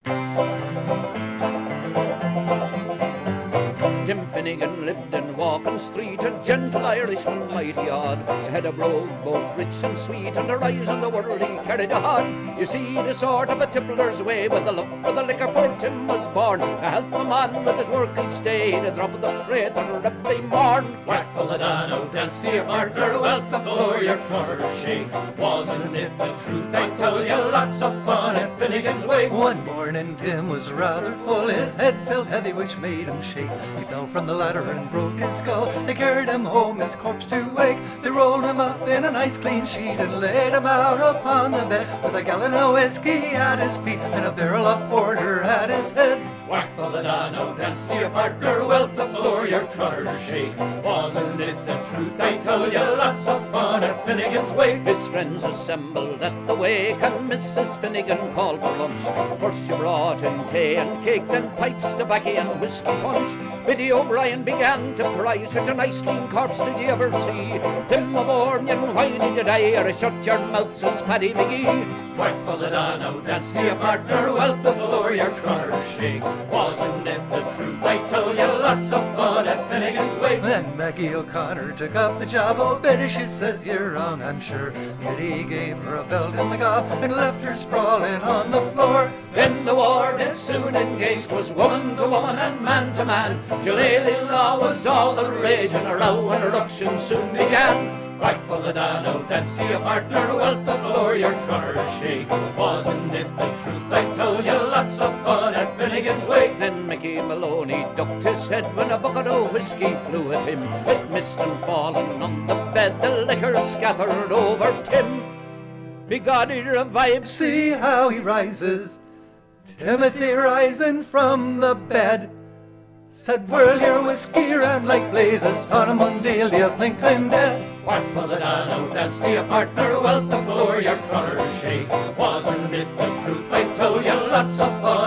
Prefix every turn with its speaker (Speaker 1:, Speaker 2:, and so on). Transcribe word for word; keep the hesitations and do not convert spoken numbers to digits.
Speaker 1: Jim Finnegan lived in Walking Street, a gentle Irishman, mighty odd. He had a brogue both rich and sweet, and a rise in the world he carried a hod. You see, the sort of a tippler's way, with a love for the liquor, poor Tim was born. To help him on with his work each day, to drop of the freight and every morn.
Speaker 2: Whack full of Dano, dance to your partner, welt the floor, your trotter shake. Wasn't it the truth, I tell you, lots of fun at Finnegan's Wake.
Speaker 3: One morning Tim was rather full, his head felt heavy which made him shake. He fell from the ladder and broke his skull, they carried him home, his corpse to wake. They rolled him up in a nice clean sheet and laid him out upon the bed, with a gallon of whiskey at his feet and a barrel of porter at his head.
Speaker 2: Whack full of Dano, dance to your partner, welt the floor, your trotter shake. Wasn't it the truth, I tell you, lots of fun at Finnegan's Wake.
Speaker 1: His friends assembled at the wake, and Missus Finnegan called for lunch. First she brought in tea and cake, then pipes, tobacco and whiskey punch. Biddy O'Brien began to cry, such a nice clean corpse did you ever see? Tim of Ornian, why did you die? Or shut your mouth, says Paddy McGee.
Speaker 2: Whack full of Dano, dance to your partner, welt the floor, your trotter shake. Wasn't it the truth, I tell you, lots of fun at Finnegan's Wake.
Speaker 3: Then Maggie O'Connor took up the job. Oh, Betty, she says you're wrong, I'm sure. Betty gave her a belt in the gob and left her sprawling on the floor.
Speaker 1: Then the war did soon engage, 'twas woman to woman and man to man. Shillelagh law was all the rage, and a row and a ruction soon began.
Speaker 2: Whack full of Dano, dance to your partner, welt the floor, your trotter shake. Wasn't it the truth, I tell you, lots of fun at Finnegan's Wake.
Speaker 1: Then Mickey Maloney ducked his head when a bucket of whiskey flew at him. It missed and fallen on the bed, the liquor scattered over Tim. Begod, he revived.
Speaker 3: See how he rises, Timothy rising from the bed. Said, whirl your whiskey round like blazes, Tottenham Mundale, do you think I'm dead?
Speaker 2: Whack full of Dano, dance to your partner, welt the floor, your trotter shake. Wasn't it the truth, I tell you, lots of fun